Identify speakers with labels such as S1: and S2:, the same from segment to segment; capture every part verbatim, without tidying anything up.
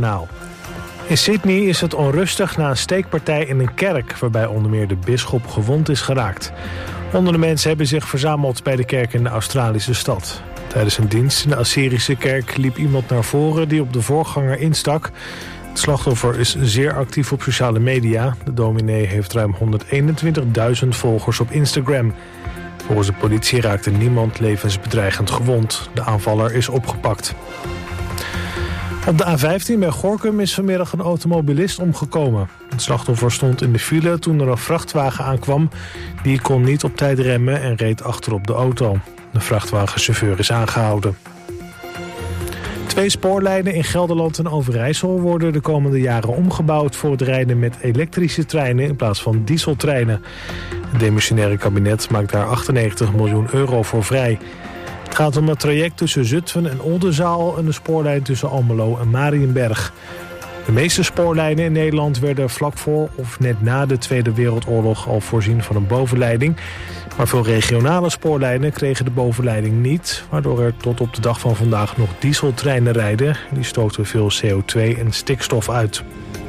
S1: Journaal. In Sydney is het onrustig na een steekpartij in een kerk, waarbij onder meer de bisschop gewond is geraakt. Honderden mensen hebben zich verzameld bij de kerk in de Australische stad. Tijdens een dienst in de Assyrische kerk liep iemand naar voren die op de voorganger instak. Het slachtoffer is zeer actief op sociale media. De dominee heeft ruim honderdeenentwintigduizend volgers op Instagram. Volgens de politie raakte niemand levensbedreigend gewond. De aanvaller is opgepakt. Op de A vijftien bij Gorinchem is vanmiddag een automobilist omgekomen. Het slachtoffer stond in de file toen er een vrachtwagen aankwam. Die kon niet op tijd remmen en reed achterop de auto. De vrachtwagenchauffeur is aangehouden. Twee spoorlijnen in Gelderland en Overijssel worden de komende jaren omgebouwd voor het rijden met elektrische treinen in plaats van dieseltreinen. Het demissionaire kabinet maakt daar achtennegentig miljoen euro voor vrij. Het gaat om het traject tussen Zutphen en Oldenzaal en de spoorlijn tussen Almelo en Mariënberg. De meeste spoorlijnen in Nederland werden vlak voor of net na de Tweede Wereldoorlog al voorzien van een bovenleiding. Maar veel regionale spoorlijnen kregen de bovenleiding niet, waardoor er tot op de dag van vandaag nog dieseltreinen rijden. Die stoten veel C O twee en stikstof uit.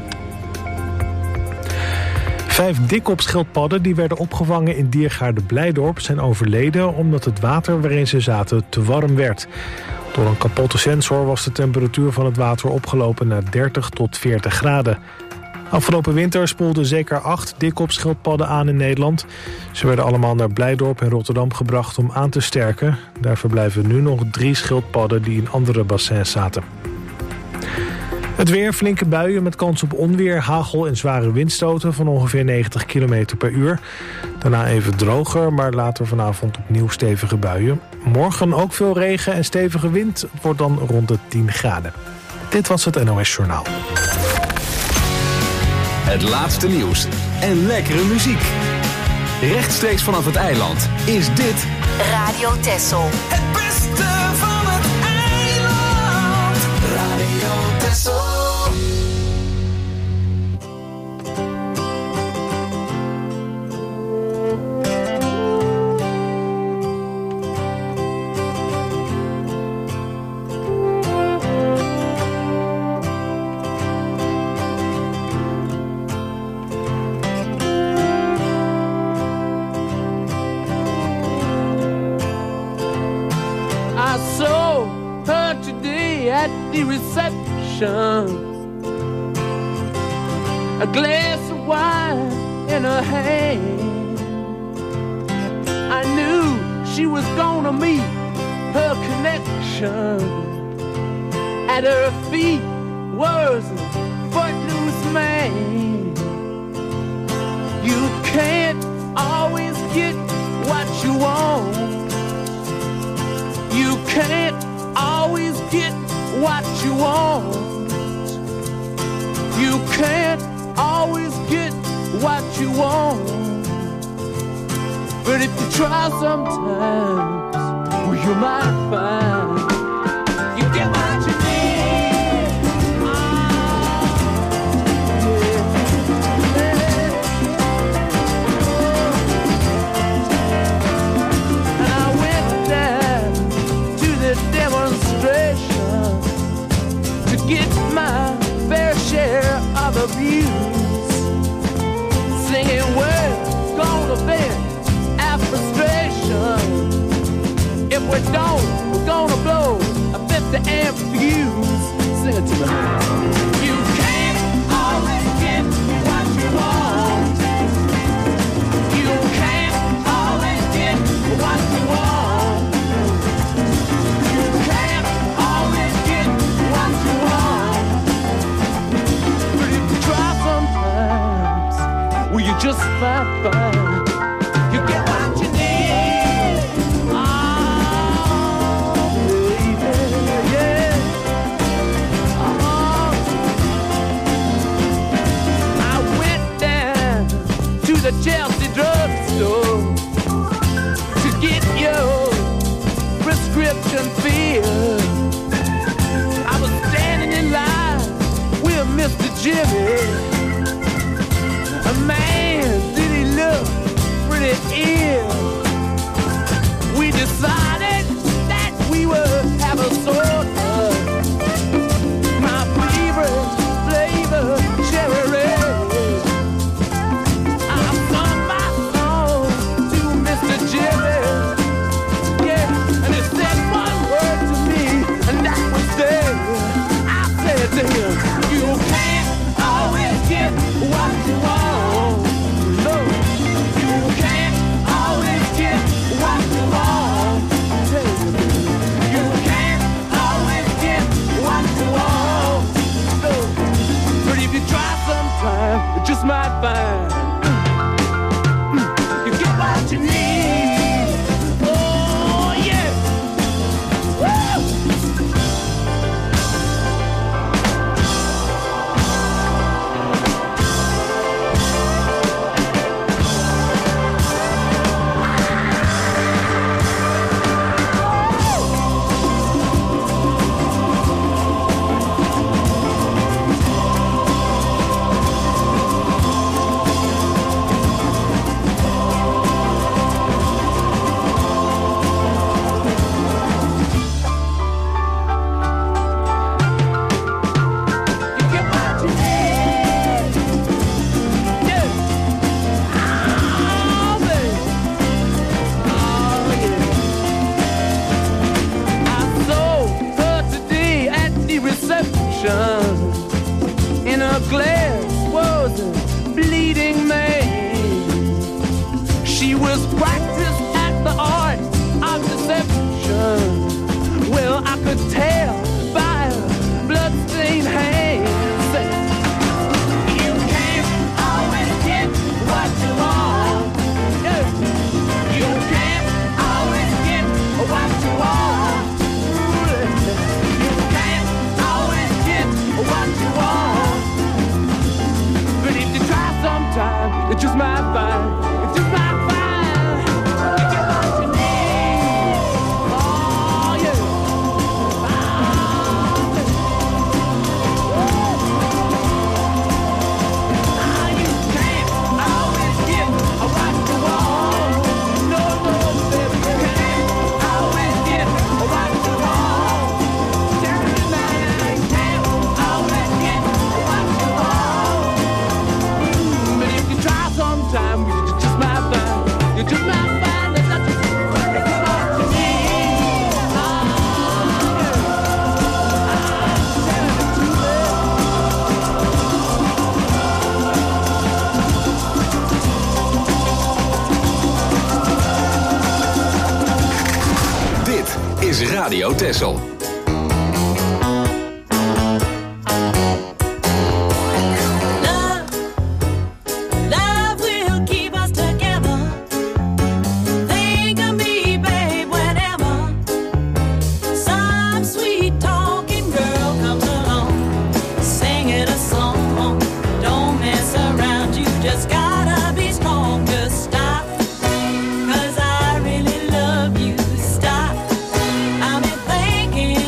S1: Vijf dikopschildpadden die werden opgevangen in Diergaarde Blijdorp zijn overleden omdat het water waarin ze zaten te warm werd. Door een kapotte sensor was de temperatuur van het water opgelopen naar dertig tot veertig graden. Afgelopen winter spoelden zeker acht dikopschildpadden aan in Nederland. Ze werden allemaal naar Blijdorp en Rotterdam gebracht om aan te sterken. Daar verblijven nu nog drie schildpadden die in andere bassins zaten. Het weer, flinke buien met kans op onweer, hagel en zware windstoten van ongeveer negentig kilometer per uur. Daarna even droger, maar later vanavond opnieuw stevige buien. Morgen ook veel regen en stevige wind. Het wordt dan rond de tien graden. Dit was het N O S Journaal.
S2: Het laatste nieuws en lekkere muziek. Rechtstreeks vanaf het eiland is dit
S3: Radio Texel.
S4: Het beste van het eiland. Radio Texel.
S5: The reception, a glass of wine in her hand. I knew she was gonna meet her connection. At her feet was a footloose man. You can't always get what you want. You can't always get what you want. You can't always get what you want. But if you try sometimes, well, you might find you get what you need. Oh, yeah. And I went down to the demonstration to get my fair share of abuse. Singing words gonna vent our frustration. If we don't, we're gonna blow a fifty amp fuse. Sing it to me. You can't always get what you want. You can't always get what you want. You can't always get what you want. But if you try sometimes, well, you just might find you get what you need. Oh, baby, yeah. Oh. I went down to the Chelsea drugstore to get your prescription filled. I was standing in line with Mister Jimmy. A man, did he look pretty ill? We decided that we would have a soda. My favorite Say, you can't always get what you want. No, you can't always get what you want. You can't always get what you want. No, but if you try sometime, you just might find you get what you need. Oh yeah. Woo! In a glass was a bleeding man. She was practiced at the art of deception. Well, I could tell by her bloodstained hands. You can't always get what you want. You can't always get what you want. You can't always get what you want. But if you try sometime, you just might find, you just might find, you get what you need. Oh yeah. Oh, you can't always get what you want. No, no, baby, you can't always get what you want. Tell me now, you can't always get what you want. But if you try sometime, you just might find, you just might find that that's just what you need. Oh, yeah. I'm telling the truth.
S2: Dit is Radio Texel.
S3: Love, love will keep us together. Think of me, babe, whenever some sweet talking girl comes along, singing a song. Don't mess around, you just gotta be strong. Just stop, 'cause I really love you. Stop, I've been thinking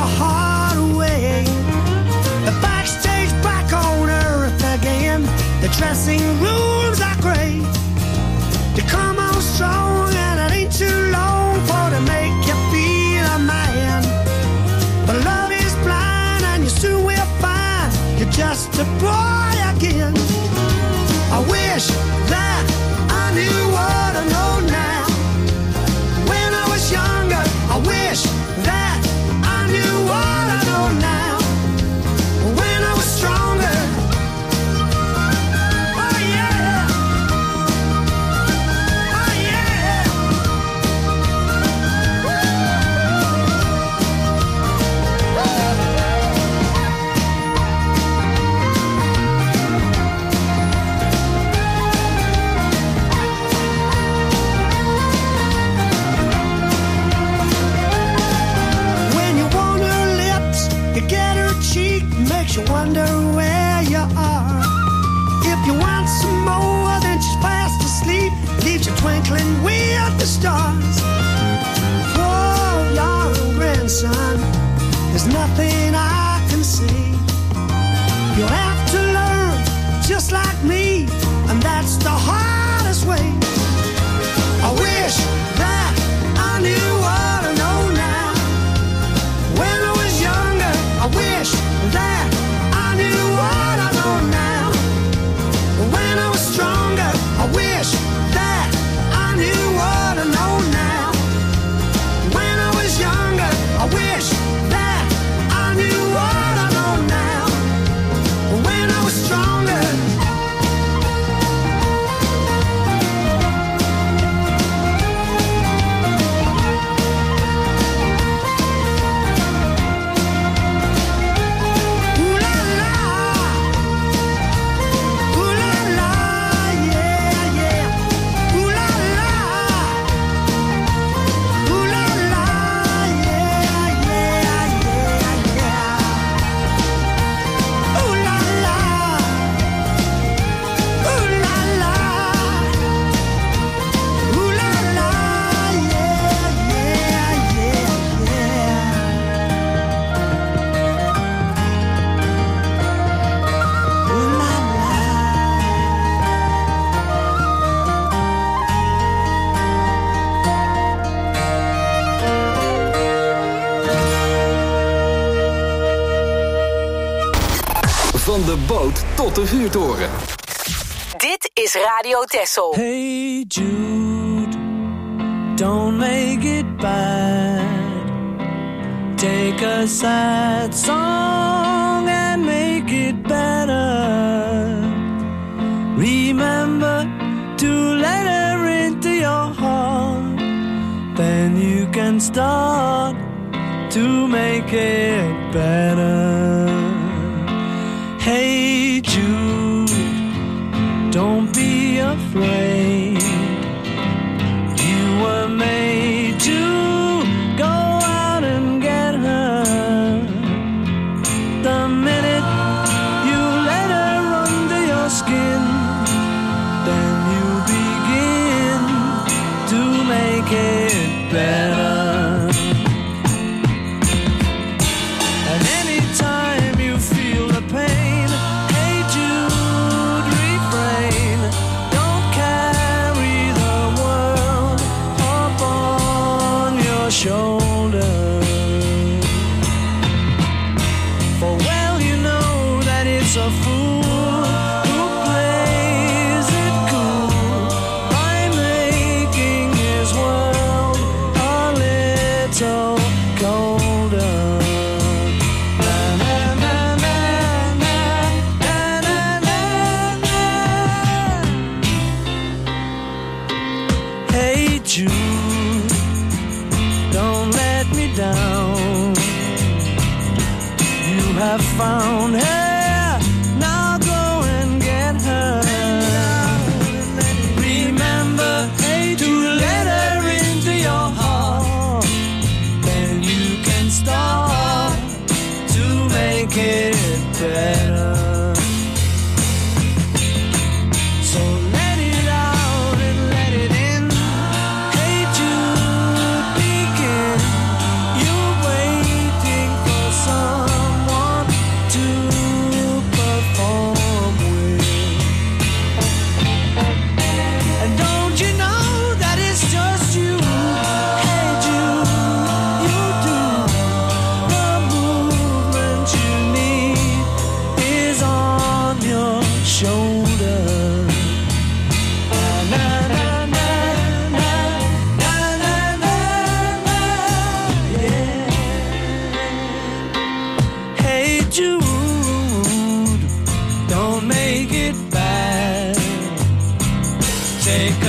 S6: your heart away. The backstage back on earth again. The dressing rooms are great. You come on strong and it ain't too long for to make you feel a man. But love is blind and you soon will find you're just a boy again. I wish that I knew what I know now. When I was younger, I wish that I knew what I know now. When I was stronger. Oh yeah. Oh yeah. When you want her lips, you get her cheek, makes you wonder where you are. If you want some more, then she's fast asleep, leaves you twinkling with the stars. Whoa, young grandson, there's nothing I can say. You'll have to learn just like me, and that's the hardest way. I wish that I knew what I know now. When I was younger, I wish that I knew what I know now. When I was stronger, I wish that I knew what I know now. When I was younger, I wish that I knew what I know now. When I was stronger. Ooh la la, ooh la la, yeah yeah. Ooh la la, ooh la la, yeah yeah yeah yeah. Ooh la la, ooh la la, ooh la la, yeah yeah yeah yeah. Ooh la la.
S2: Van de boot tot de vuurtoren.
S7: Dit is Radio Texel.
S5: Hey Jude, don't make it bad. Take a sad song and make it better. Remember to let her into your heart. Then you can start to make it better. Hey Jude, don't be afraid. You were made to go out and get her. The minute you let her under your skin, then you begin to make it better. And anytime you feel the pain, hey Jude, refrain. Don't carry the world upon your shoulder. For well you know that it's a fool who plays it cool by making his world a little colder. Na, na, na, na, na, na, na, na. Hey Jude, don't let me down. You have found her, now go and get her. Remember to let her into your heart. Then you can start to make it better. So let it out and let it in. Hey Jude, begin. You're waiting for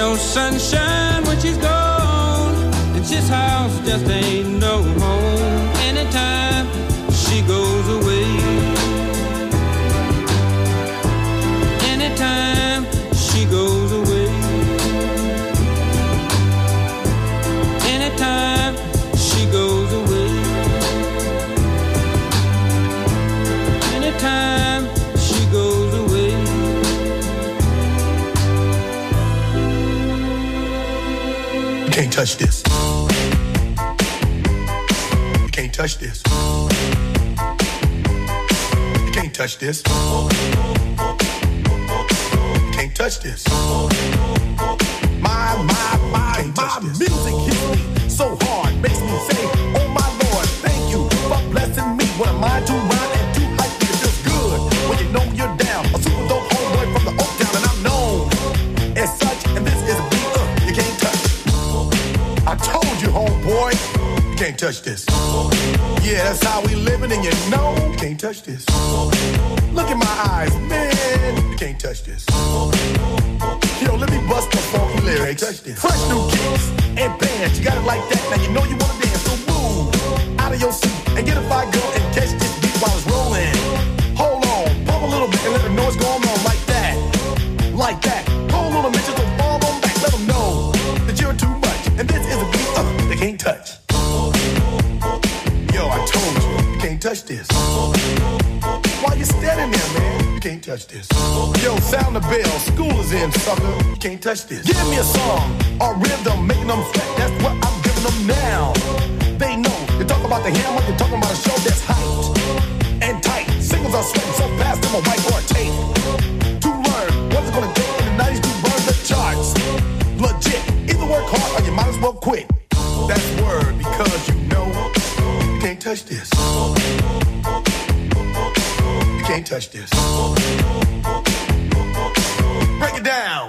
S8: no sunshine when she's gone, and this house just ain't no home anytime she goes away. Anytime she goes away. Anytime she goes away. Anytime she goes away.
S9: You can't touch this. You can't touch this. You can't touch this. You can't touch this. My, my, my, my music hits me so hard, makes me say, oh my Lord, thank you for blessing me. What am I to rhyme and too hype? It feels good when you know you're down. A super dope homeboy from the Oak Town, and I'm known as such. And this is a beat uh, you can't touch. I told you, homeboy, you can't touch this. Yeah, that's how we living, and you know you can't touch this. Look in my eyes, man, you can't touch this. Yo, let me bust the funky lyrics. Fresh new kicks and bands, you got it like that. Now you know you wanna dance, so move out of your seat and get a fire girl and catch this beat while it's rolling. Hold on, pump a little bit and let them know what's going on like that, like that. Hold on a minute, just fall on back, let them know that you're too much. And this is a beat uh, they can't touch. Yo, I told you, you can't touch this. Why you standing there, man? You can't touch this. Yo, sound the bell, school is in, sucker. You can't touch this. Give me a song or rhythm, making them sweat. That's what I'm giving them now. They know. You talk about the hammer, you're talking about a show that's hyped and tight. Singles are sweating so fast, them a whiteboard tape. To learn what's it gonna take in the nineties to burn the charts. Legit. Either work hard or you might as well quit. That's word because you know you can't touch this. You can't touch this. Break it down.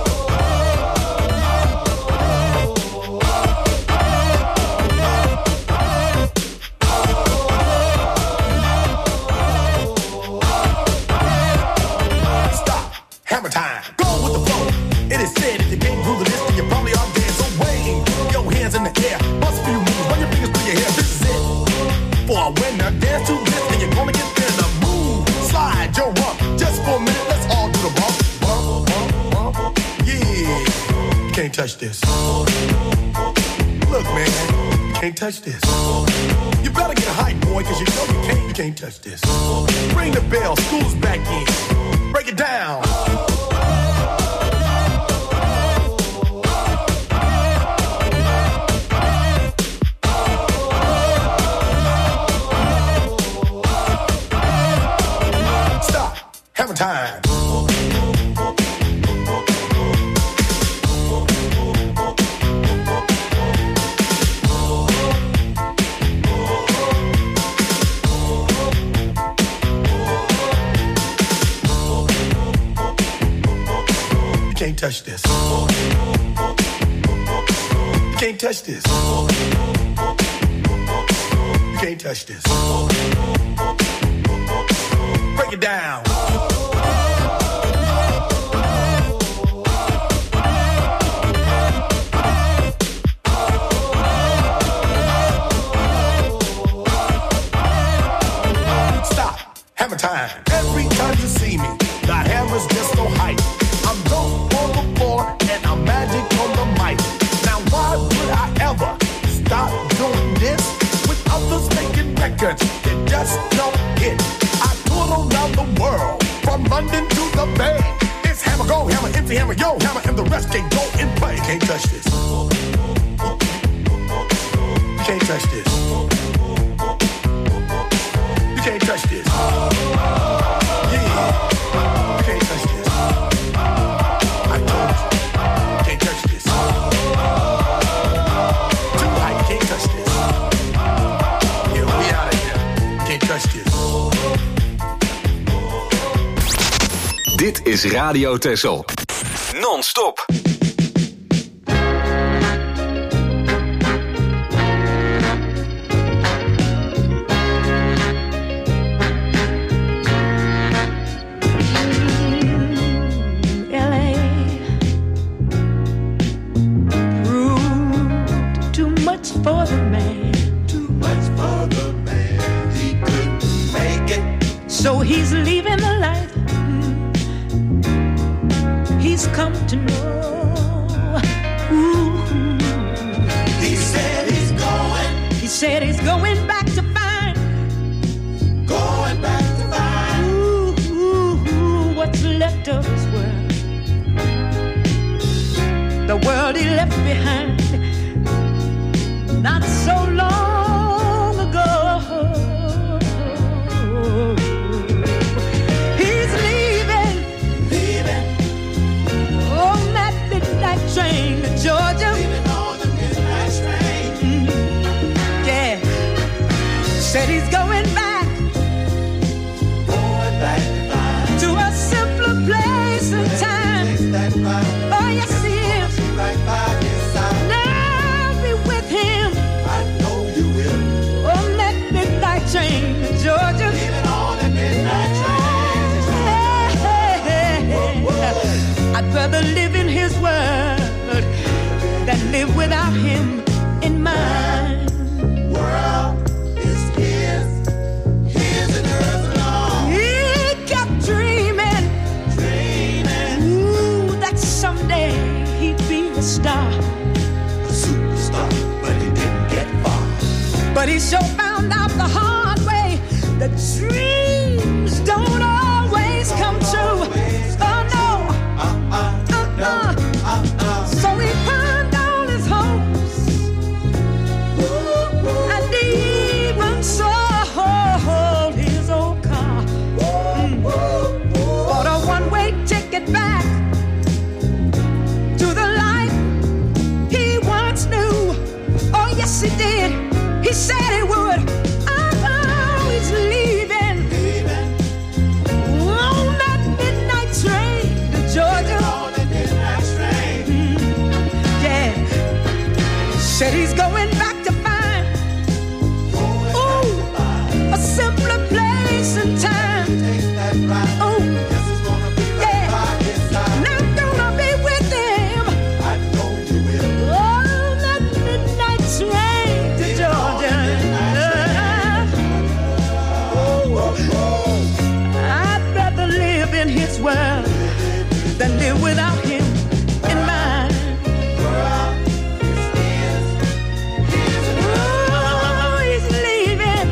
S9: Stop. Hammer time. Go with the flow. It is said if you can't groove this, then you probably are dead. So wave your hands in the air. Bust a few moves. Run your fingers through your hair. This is it. For a winner, dance to this, and you're gonna get there. The move. Slide your rump. Just for a minute, let's all do the bump. Bump, bump, bump. Yeah. You can't touch this. Look, man. You can't touch this. You better get hype, boy, cause you know you can't, you can't touch this. Ring the bell. School's back in. Break it down. Hammer time. You can't touch this. You can't touch this. You can't touch this. Break it down. Hammer time. Every time you see me, the hammer's just so hype. I'm dope on the floor and I'm magic on the mic. Now why would I ever stop doing this with others making records that just don't hit? I tour around the world, from London to the Bay. It's hammer, go hammer, empty hammer, yo hammer, and the rest can go and play. You can't touch this. You can't touch this. You can't touch this. Yeah. You can't touch this. I told you. You can't touch this. Too high, you can't touch this. Yeah, we out of here. You can't touch this.
S2: Dit is Radio Texel. Non-stop.
S10: So he's leaving the life he's come to know. Ooh.
S6: He said he's going.
S10: He said he's going back to find.
S6: Going back to find.
S10: Ooh, ooh, ooh, what's left of his world. The world he left behind not so long ago. He's leaving,
S6: leaving
S10: on that midnight train to Georgia.
S6: Leaving on the midnight train.
S10: Mm-hmm. Yeah, said he's going back,
S6: going back to find
S10: to a simpler place and time.
S6: That right.
S10: Oh yes, he is.
S6: Right by his side.
S10: Now be with him.
S6: I know you will.
S10: On that midnight train to Georgia.
S6: Leaving on the midnight train.
S10: Hey, hey, hey. I'd rather live in his world than live without him in mine.
S6: World is his, his and hers alone.
S10: He kept dreaming,
S6: dreaming,
S10: ooh, that someday he'd be a star,
S6: a superstar, but he didn't get far.
S10: but he sure found out the hard way that dreams don't always come true. Oh no,
S6: Uh-uh,
S10: uh-uh.
S6: uh-uh.
S10: So he pawned all his hopes, and he even sold his old car. Mm. Bought a one-way ticket back to the life he once knew. Oh yes, he did. He said he would. Oh, he's leaving,
S6: Leaving
S10: on that midnight train to Georgia.
S6: on the midnight train.
S10: Yeah, said he's going back to find, ooh, a simpler place and time.
S6: Take that ride.
S10: Oh,
S6: Yes, it's gonna be right
S10: yeah.
S6: by his side.
S10: And I'm gonna be with him
S6: I know you will.
S10: on that midnight train to Georgia. I'd rather live in his world than live without him in mine. Oh, he's leaving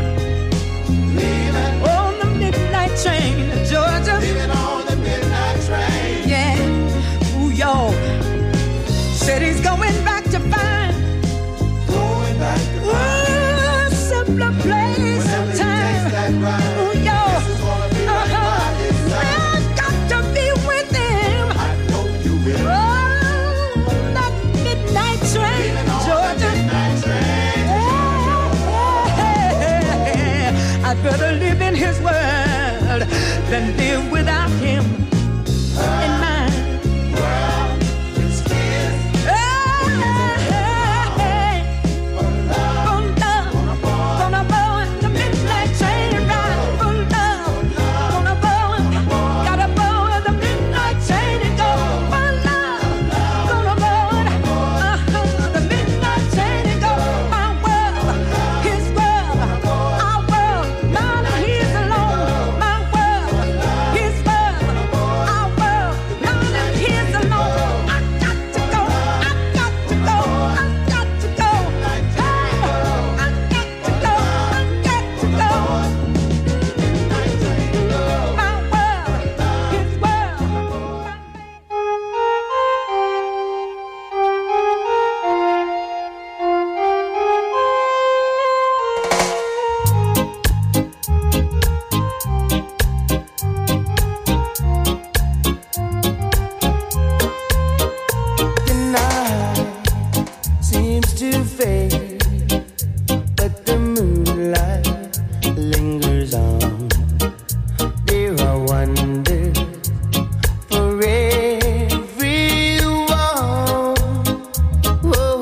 S10: on the midnight train to Georgia.
S6: Leaving on the midnight train.
S10: Yeah, ooh, y'all. Said he's going back to find,
S6: Going back to
S10: ooh, a simpler place and time.
S6: that ride.
S10: Ooh, y'all.
S6: It's gonna be right
S10: Uh-huh.
S6: by his side.
S10: I've got to be with him.
S6: I know you will.
S10: Oh, that midnight train,
S6: Leaving on the
S10: Georgia.
S6: midnight train.
S10: Yeah. I'd rather live in his world than live without him in mine.
S6: World is his.
S10: Hey, for love, gonna board the midnight train ride. For love, gonna board, gotta board the midnight train and go. For love, gonna board, uh-huh, the midnight train and go. My world, his world, our world, mine and his alone. My world, his world, our world, mine and his alone. I got to go, I got to go, I got to go. Hey, I got to go, I got to go. My world, his world.
S5: The night seems to fade, but the moonlight lingers on. There are wonders for everyone. Whoa.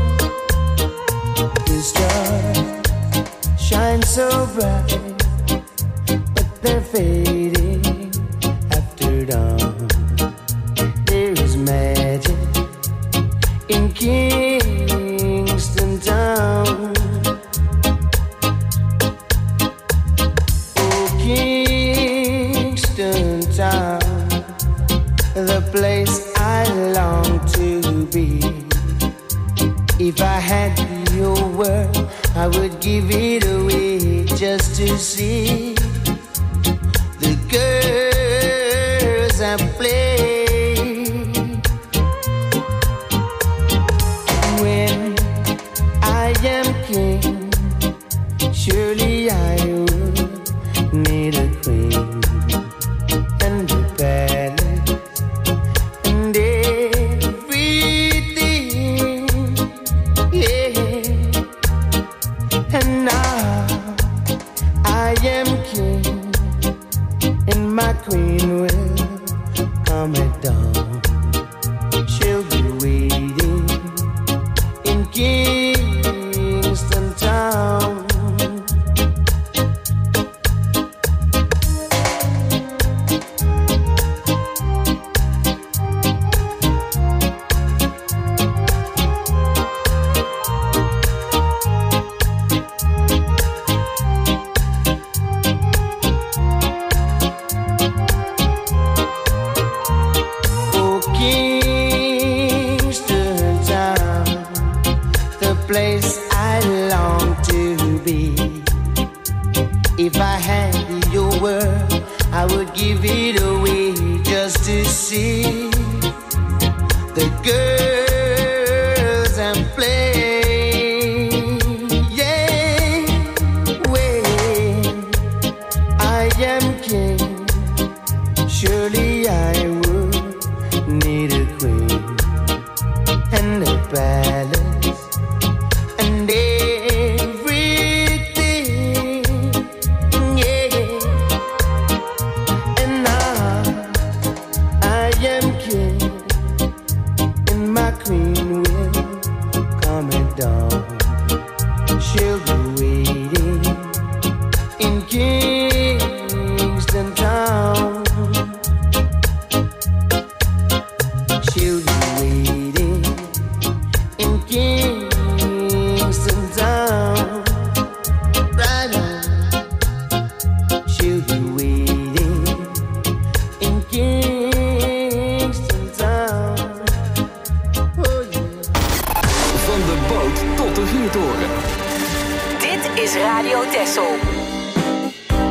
S5: The stars shine so bright, but they're fading after dawn. There is magic in Kingston Town. Oh, Kingston. the place I long to be. If I had your word, I would give it away just to see the girls I play. When I am king, surely I would need a queen and a palace and everything, yeah. And now I am king, and my queen will come at dawn. She'll be waiting in Kingston Town. Oh, Kingston Town, the place I long to be. If I had your word, I would give it away just to see the girls and play. Yeah, when I am king, surely I would need a queen and a palace and everything, yeah. And now I am king, and my queen will come at dawn. She'll be waiting in Kingston Town. She'll be waiting in Kingston Town. Right now, she'll be waiting in Kingston Town. Oh yeah.
S2: Van de boot tot de vuurtoren.
S7: Dit is Radio Texel.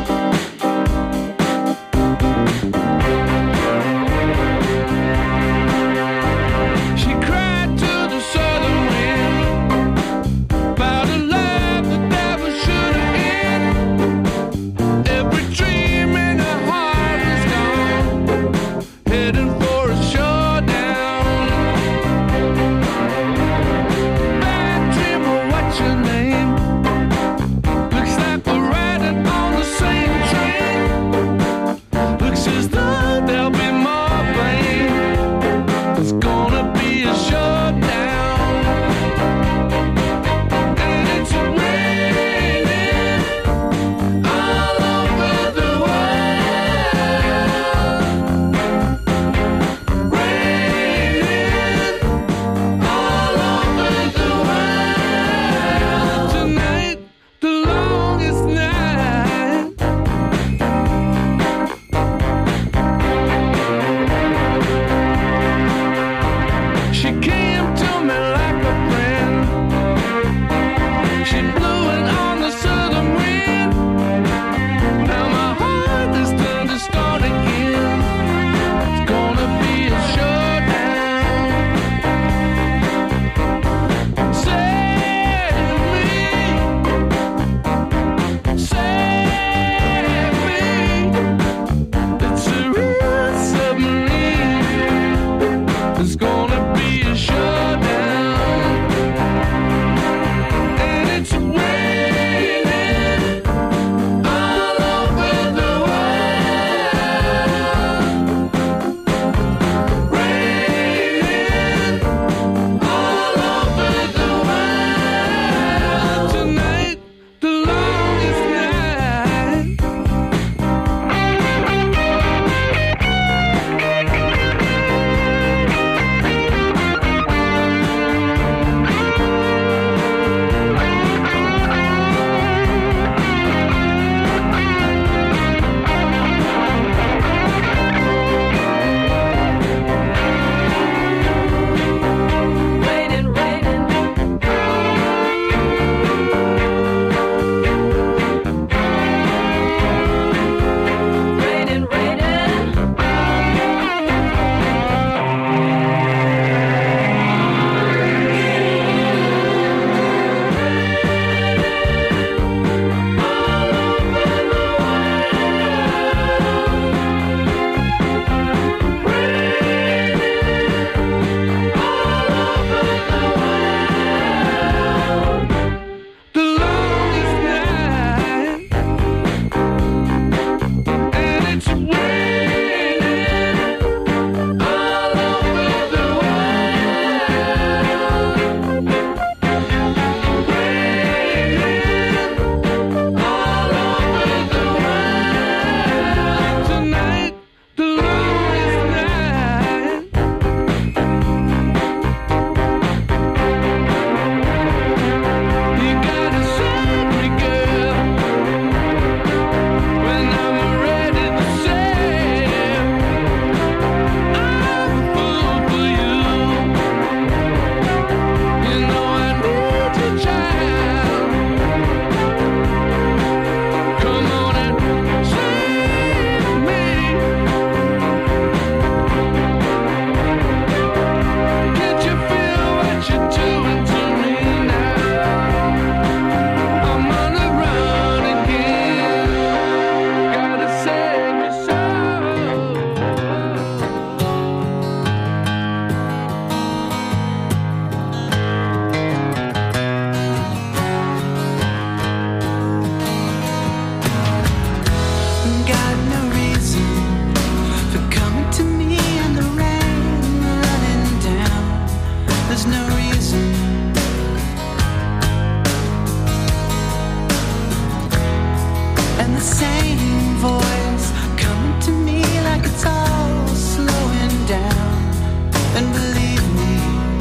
S11: the same voice coming to me like it's all slowing down. And believe me,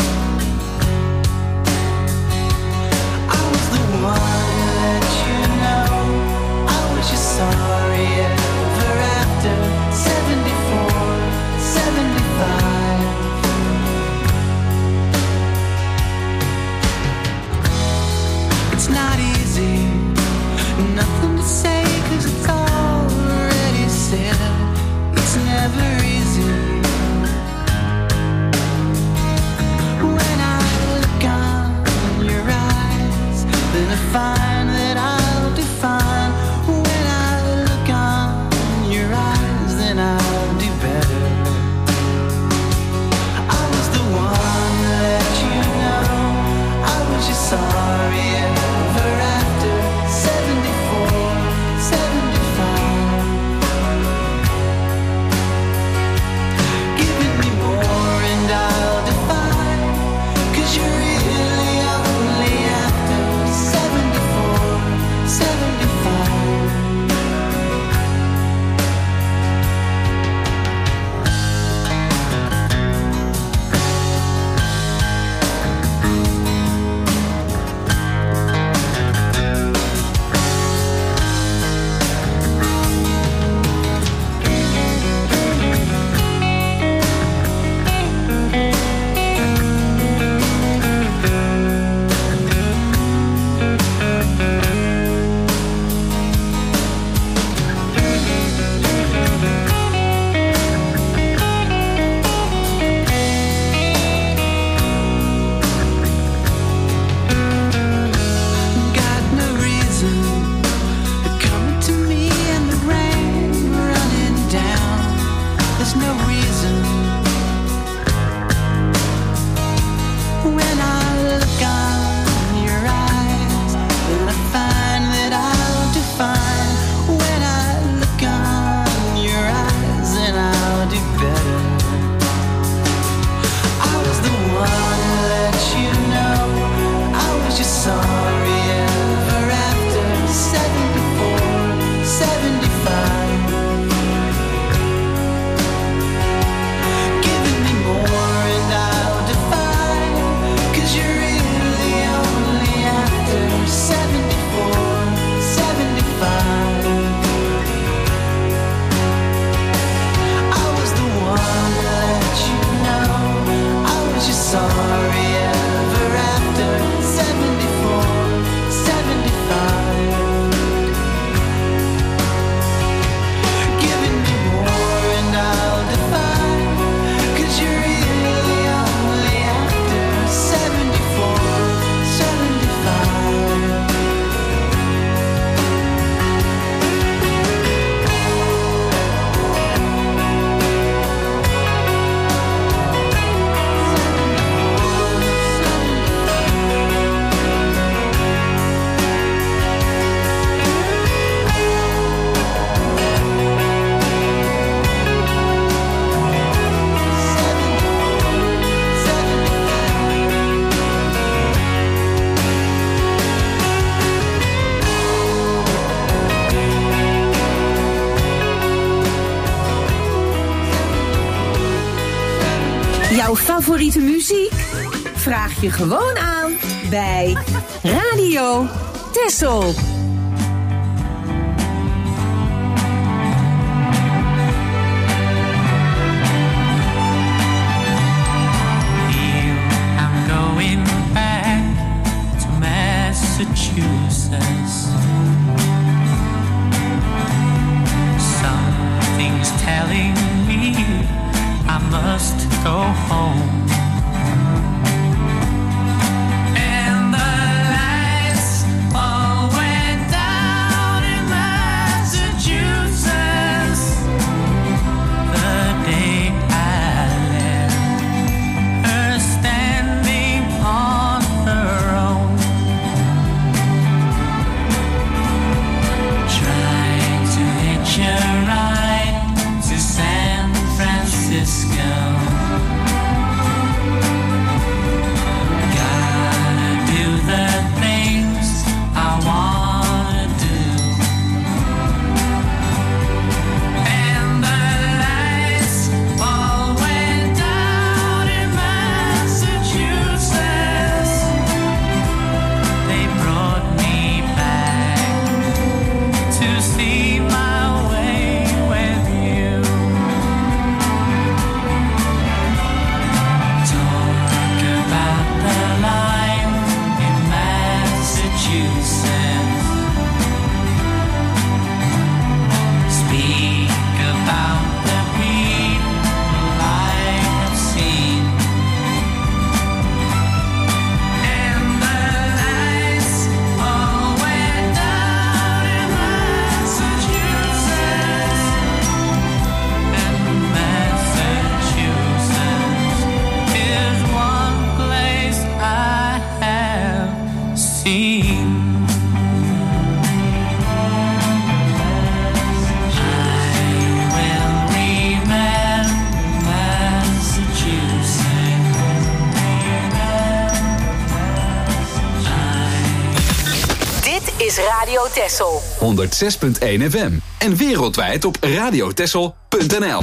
S11: I was the one who let you know I was just sorry ever after seventy-four, seventy-five. It's not easy, nothing to say 'cause it's already said. It's never easy. When I look on your eyes, then I find that I'll define. When I look on your eyes, then I'll do better. I was the one that let you know I was just sorry ever after seventy-four, seventy-five. Giving me more and I'll define, 'cause you're really only after seventy-four, seventy-five. Got no reason, but coming to me and the rain running down. There's no reason. When I look on your eyes, then I find that I'll define. When I look on your eyes, then I'll do better. I was the one who let you know I was just sorry ever after seventy-four, seventy-five. Giving me more and I'll define, 'cause you're really only after seventy-four, seventy-five. I was the one to let you know I was just sorry ever after seventy-four, seventy-five. Giving me more and I'll define, 'cause you're really only after seventy-four, seventy-five.
S12: Jouw favoriete muziek? Vraag je gewoon aan bij Radio Texel.
S13: I'm going back to Massachusetts. Something's telling me I must go home. And the lights all went down in Massachusetts the day I left her standing on her own, trying to hitch a ride to San Francisco.
S7: Texel.
S2: honderdzes punt één F M. En wereldwijd op radiotexel punt n l.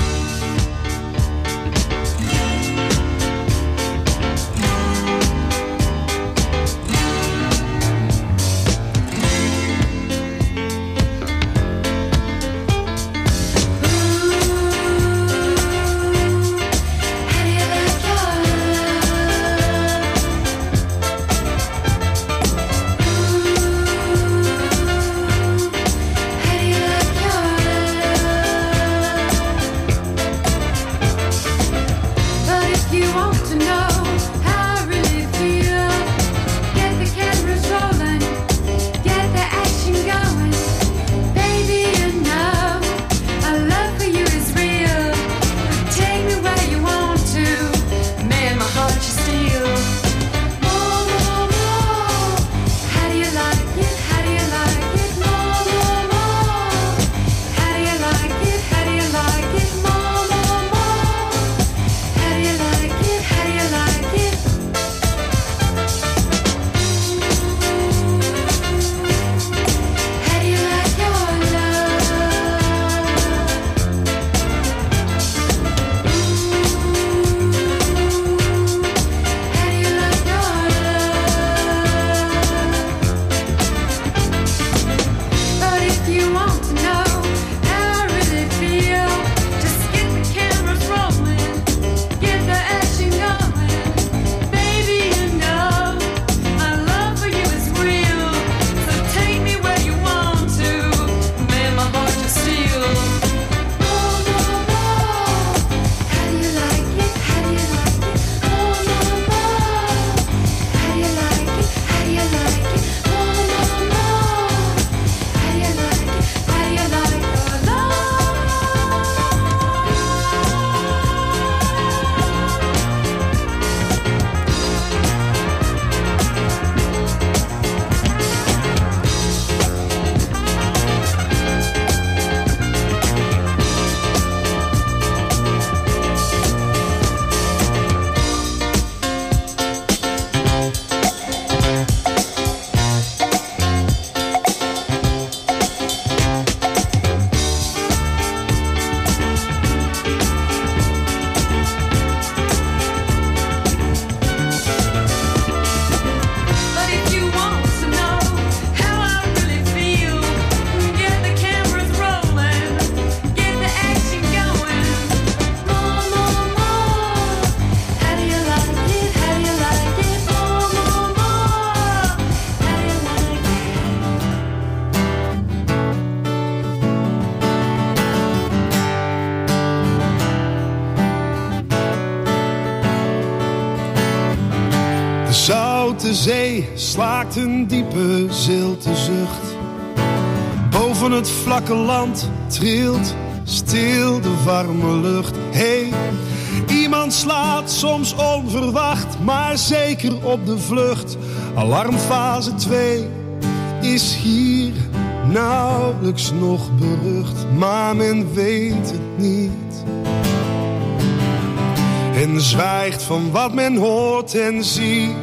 S14: De zee slaakt een diepe zilte zucht. Boven het vlakke land trilt stil de warme lucht. Hey, iemand slaat soms onverwacht, maar zeker op de vlucht. Alarmfase twee is hier nauwelijks nog berucht, maar men weet het niet. En zwijgt van wat men hoort en ziet.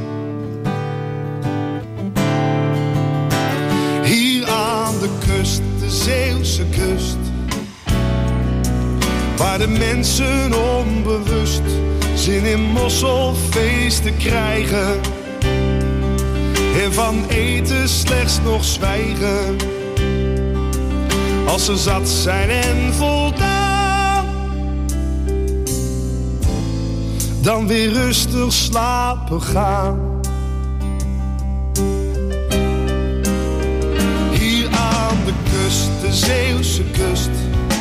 S14: De kust, de Zeeuwse kust, waar de mensen onbewust zin in mosselfeesten krijgen en van eten slechts nog zwijgen. Als ze zat zijn en voldaan, dan weer rustig slapen gaan. De Zeeuwse kust,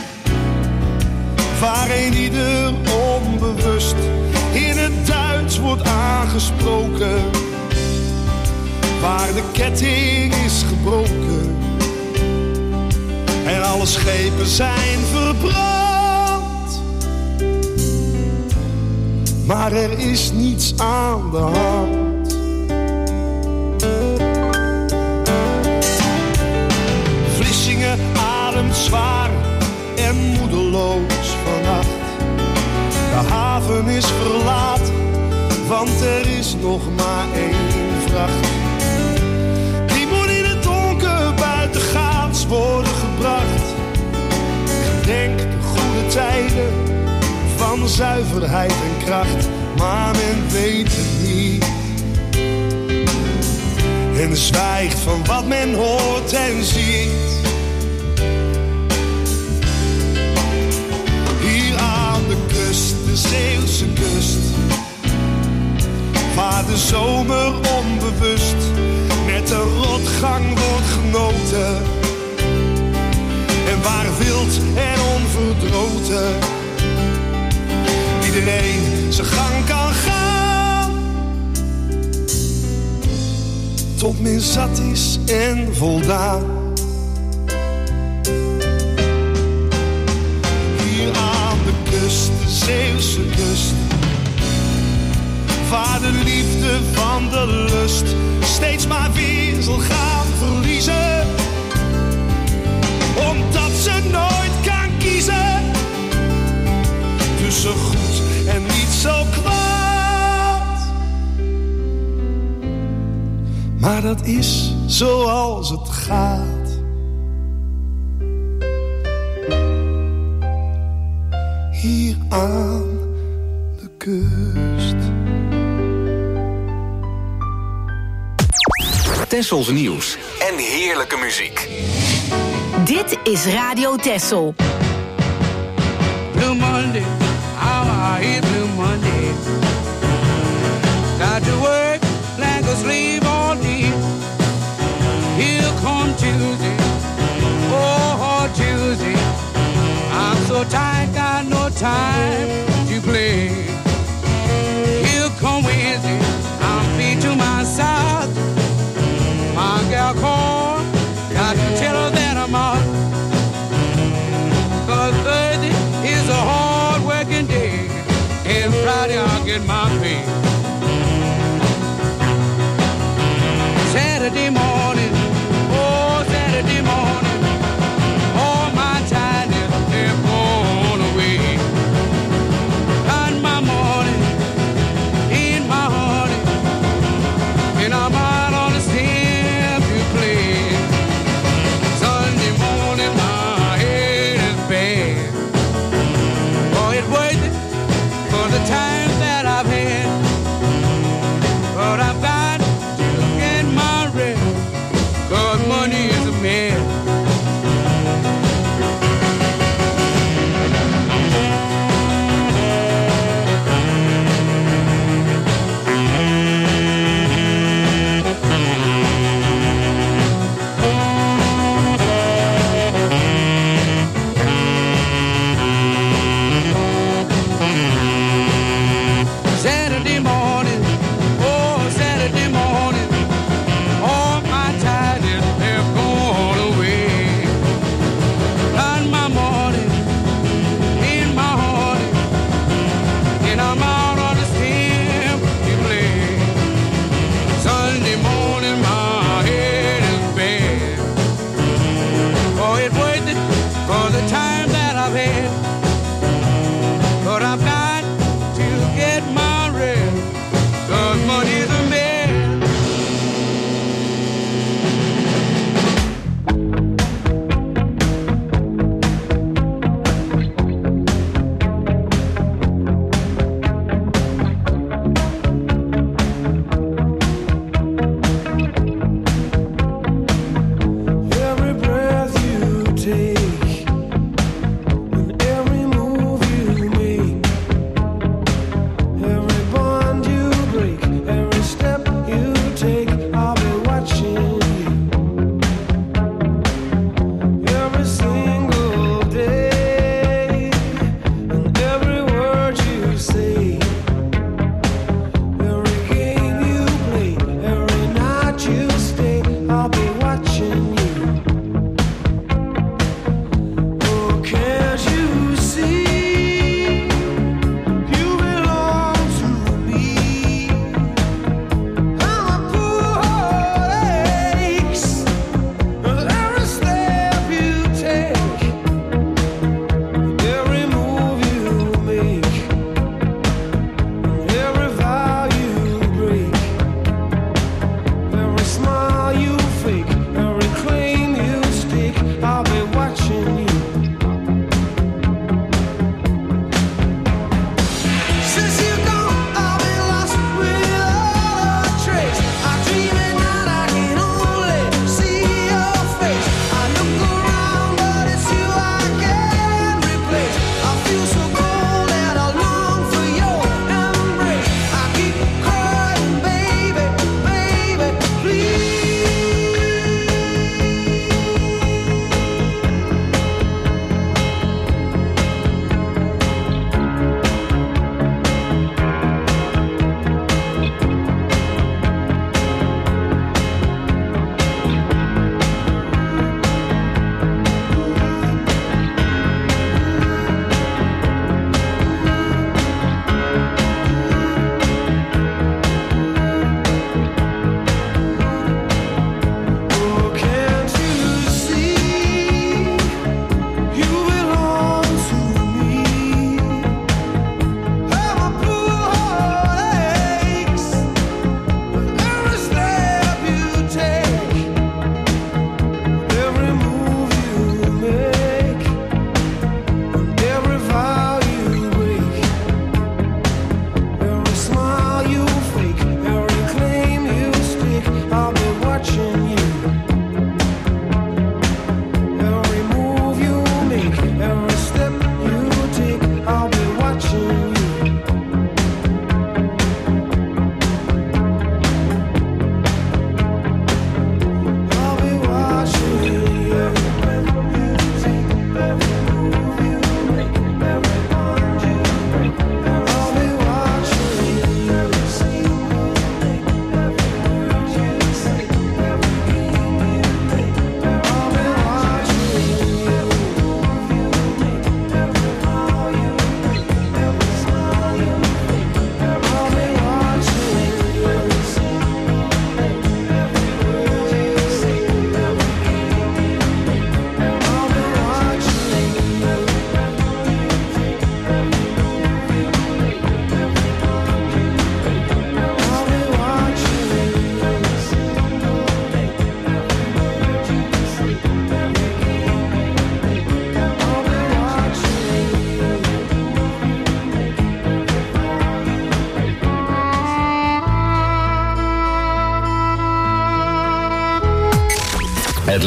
S14: waar een ieder onbewust in het Duits wordt aangesproken, waar de ketting is gebroken en alle schepen zijn verbrand. Maar er is niets aan de hand. Ademt zwaar en moedeloos vannacht. De haven is verlaten, want er is nog maar één vracht. Die moet in het donker bij gebracht. Gedenk de goede tijden van zuiverheid en kracht, maar men weet het niet. En zwijgt van wat men hoort en ziet. Hier aan de kust, de Zeeuwse kust, waar de zomer onbewust met de rotgang wordt genoten. En waar wild en onverdroten iedereen zijn gang kan gaan, tot men zat is en voldaan. Hier aan de kust, de Zeeuwse kust, waar de liefde van de lust steeds maar weer zal gaan verliezen, omdat ze nooit kan kiezen tussen goed en niet zo kwaad. Maar dat is zoals het gaat. Hier aan de kust.
S2: Tessels nieuws en heerlijke muziek.
S15: Dit is Radio Tessel.
S5: Blue Monday, how I hate Blue Monday. Got to work like a slave all day. Here come Tuesday, oh Tuesday. I'm so tired, got no time to play. Here come Wednesday, I'm feet to my side. My gal called, got to tell her that I'm out. Cause Thursday is a hard working day, and Friday I'll get my pay. Saturday morning, oh Saturday morning, all my tiredness they're gone away. And my morning, in my honey, and I'm out on the stage to play. Sunday morning, my head is bad. Oh, it's worth it for the time that I've had. But I've got to get my rest, cause money is a man. Saturday morning, oh Saturday morning, all my tiredness they're gone away. On my morning, in my heart, and I'm out on the stage to play. Sunday morning, my head is bad. Oh, it's worth it for the time that I've had, but I've got to get my rest, cause money's a man.
S6: Every breath you take, and every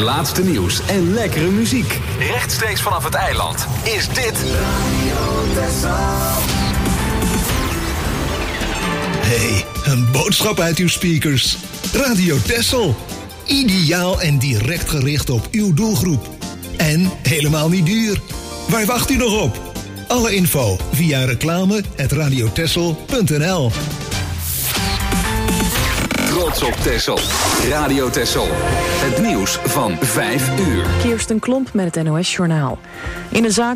S2: Het laatste nieuws en lekkere muziek. Rechtstreeks vanaf het eiland is dit
S16: Hey, een boodschap uit uw speakers. Radio Texel. Ideaal en direct gericht op uw doelgroep. En helemaal niet duur. Waar wacht u nog op? Alle info via reclame at radiotexel punt n l.
S2: Trots op Texel. Radio Texel. Het nieuws van vijf uur.
S17: Kirsten Klomp met het N O S-journaal. In een zaak